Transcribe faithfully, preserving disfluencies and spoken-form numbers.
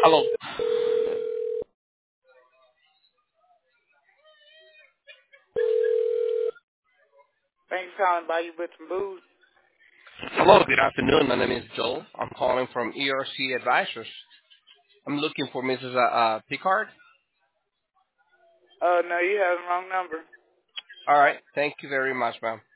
Hello. Thanks for calling by you with some booze. Hello, good afternoon. My name is Joel. I'm calling from E R C Advisors. I'm looking for Missus Uh, uh, Picard. Uh, no, you have the wrong number. All right. Thank you very much, ma'am.